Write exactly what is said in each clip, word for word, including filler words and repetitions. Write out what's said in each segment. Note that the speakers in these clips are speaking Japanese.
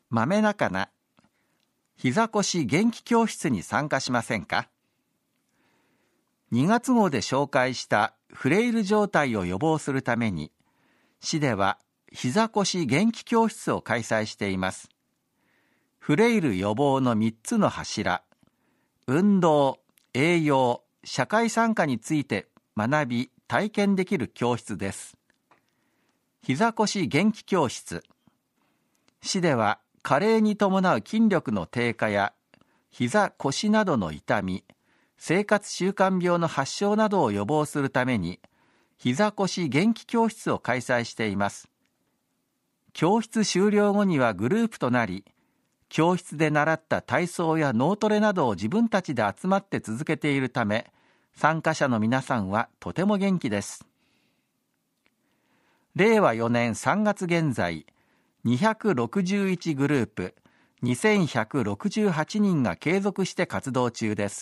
まめなかな膝腰元気教室に参加しませんか？にがつ号で紹介したフレイル状態を予防するために、市では膝腰元気教室を開催しています。フレイル予防のみっつの柱、運動、栄養、社会参加について学び、体験できる教室です。膝腰元気教室。市では加齢に伴う筋力の低下や膝腰などの痛み、生活習慣病の発症などを予防するために膝腰元気教室を開催しています。教室終了後にはグループとなり、教室で習った体操や脳トレなどを自分たちで集まって続けているため、参加者の皆さんはとても元気です。れいわよねんさんがつ現在、にひゃくろくじゅういちグループ、にせんひゃくろくじゅうはちにんが継続して活動中です。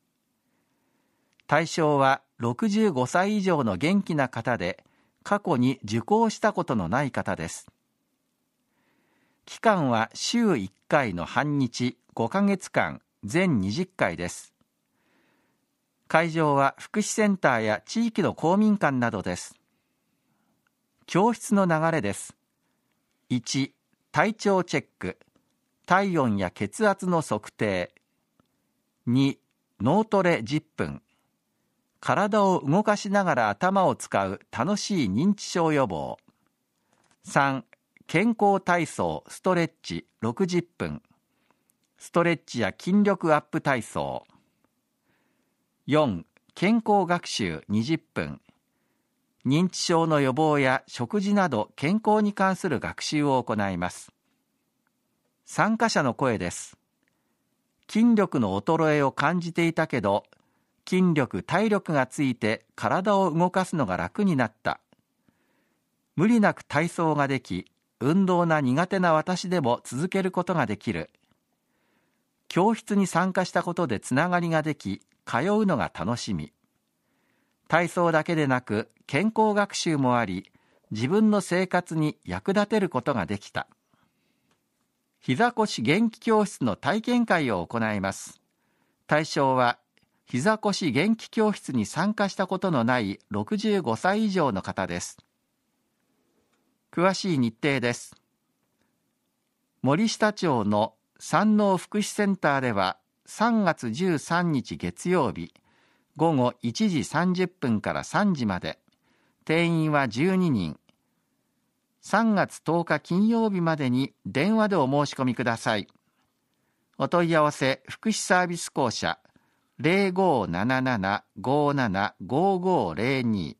対象はろくじゅうごさい以上の元気な方で、過去に受講したことのない方です。期間は週いっかいの半日ごかげつかん、全にじゅっかいです。会場は福祉センターや地域の公民館などです。教室の流れです。いち、体調チェック、体温や血圧の測定。に、脳トレじゅっぷん。体を動かしながら頭を使う楽しい認知症予防。さん、健康体操ストレッチろくじゅっぷん。ストレッチや筋力アップ体操。よん、健康学習にじゅっぷん。認知症の予防や食事など健康に関する学習を行います。参加者の声です。筋力の衰えを感じていたけど、筋力・体力がついて体を動かすのが楽になった。無理なく体操ができ、運動が苦手な私でも続けることができる。教室に参加したことでつながりができ、通うのが楽しみ。体操だけでなく健康学習もあり、自分の生活に役立てることができた。膝腰元気教室の体験会を行います。対象は膝腰元気教室に参加したことのないろくじゅうごさい以上の方です。詳しい日程です。森下町の山王福祉センターではさんがつじゅうさんにち月曜日、ごごいちじさんじゅっぷんからさんじまで、定員はじゅうににん。さんがつとおか金曜日までに電話でお申し込みください。お問い合わせ福祉サービス公社 ゼロごーなななな ごーなな ごーごーゼロに。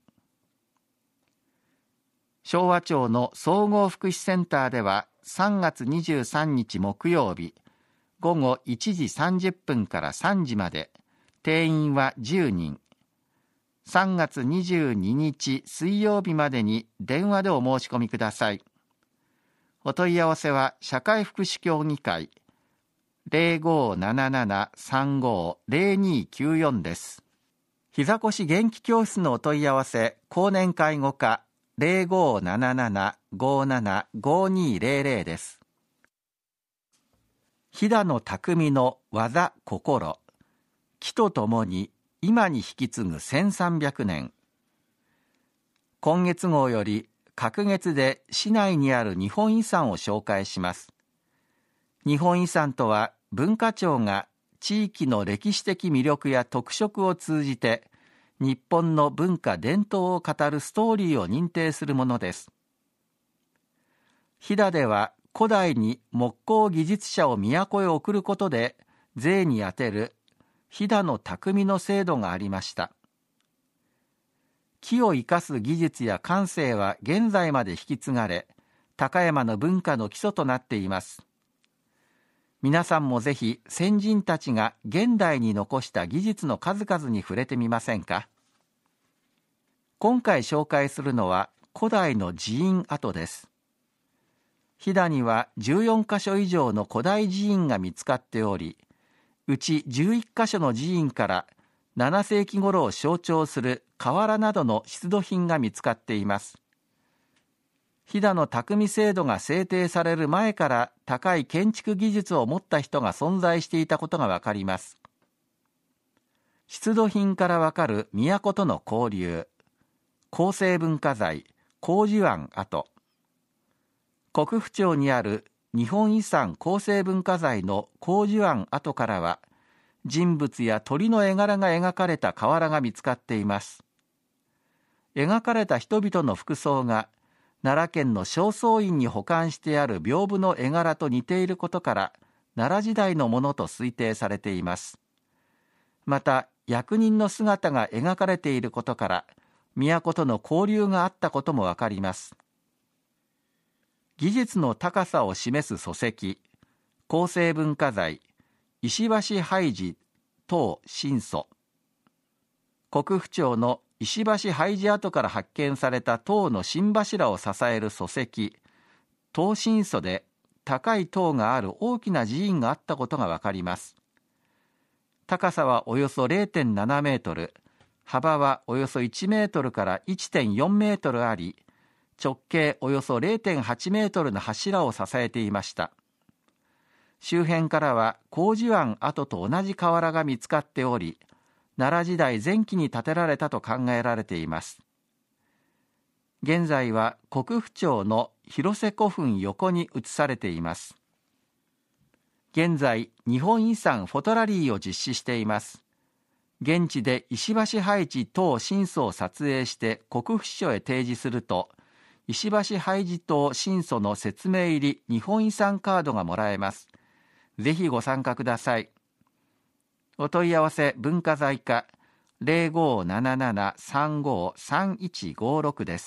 昭和町の総合福祉センターではさんがつにじゅうさんにち木曜日、ごごいちじさんじゅっぷんからさんじまで、定員はじゅうにん。さんがつにじゅうににち水曜日までに電話でお申し込みください。お問い合わせは社会福祉協議会 ゼロごーなななな さんごーゼロにーきゅうよん です。膝腰元気教室のお問い合わせ公認介護課 ゼロごーなななな ごーなな ごーにーゼロゼロ です。飛騨の匠の技心、木とともに今に引き継ぐせんさんびゃくねん。今月号より隔月で市内にある日本遺産を紹介します。日本遺産とは文化庁が地域の歴史的魅力や特色を通じて日本の文化伝統を語るストーリーを認定するものです。飛騨では古代に木工技術者を都へ送ることで税に充てる飛騨の匠の制度がありました。木を生かす技術や感性は現在まで引き継がれ、高山の文化の基礎となっています。皆さんもぜひ先人たちが現代に残した技術の数々に触れてみませんか。今回紹介するのは古代の寺院跡です。飛騨にはじゅうよんかしょ以上の古代寺院が見つかっており、うちじゅういっかしょの寺院からななせいき頃を象徴する瓦などの出土品が見つかっています。 飛騨の匠制度が制定される前から高い建築技術を持った人が存在していたことがわかります。出土品からわかる都との交流、構成文化財、工事庵跡、国府町にある日本遺産構成文化財の工事庵跡からは、人物や鳥の絵柄が描かれた瓦が見つかっています。描かれた人々の服装が、奈良県の正倉院に保管してある屏風の絵柄と似ていることから、奈良時代のものと推定されています。また、役人の姿が描かれていることから、都との交流があったこともわかります。技術の高さを示す礎石、構成文化財、石橋拝寺等神祖、国府町の石橋拝寺跡から発見された塔の心柱を支える礎石、塔神祖で高い塔がある大きな寺院があったことがわかります。高さはおよそ れいてんなな メートル、幅はおよそいちメートルから いってんよん メートルあり、直径およそ れいてんはち メートルの柱を支えていました。周辺からは工事庵跡と同じ瓦が見つかっており、奈良時代前期に建てられたと考えられています。現在は国府町の広瀬古墳横に移されています。現在、日本遺産フォトラリーを実施しています。現地で石橋拝寺等神祖を撮影して国府所へ提示すると、石橋拝寺等神祖の説明入り日本遺産カードがもらえます。ぜひご参加ください。お問い合わせ文化財課 ゼロごーななななさんごーさんいちごろく です。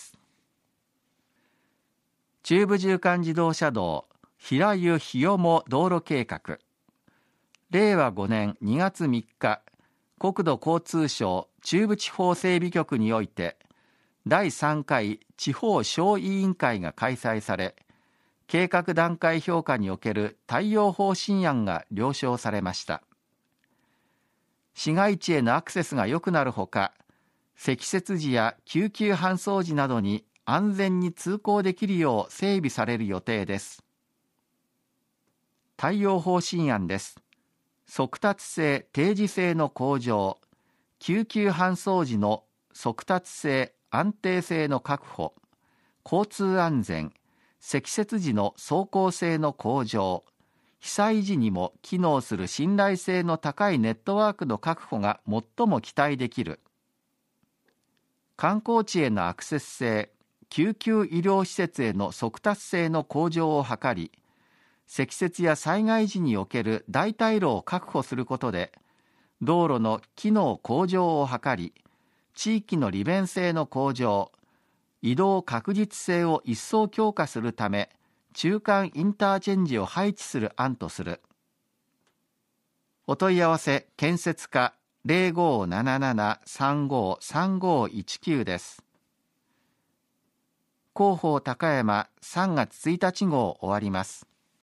中部縦貫自動車道平湯日面道路計画、れいわごねんにがつみっか、国土交通省中部地方整備局においてだいさんかい地方小委員会が開催され、計画段階評価における対応方針案が了承されました。市街地へのアクセスが良くなるほか、積雪時や救急搬送時などに安全に通行できるよう整備される予定です。対応方針案です。速達性・定時性の向上、救急搬送時の速達性・安定性の確保、交通安全、積雪時の走行性の向上、被災時にも機能する信頼性の高いネットワークの確保が最も期待できる。観光地へのアクセス性、救急医療施設への速達性の向上を図り、積雪や災害時における代替路を確保することで、道路の機能向上を図り、地域の利便性の向上、移動確実性を一層強化するため、中間インターチェンジを配置する案とする。お問い合わせ建設課 ゼロごーななななさんごーさんごーいちきゅう です。広報高山さんがつついたち号終わります。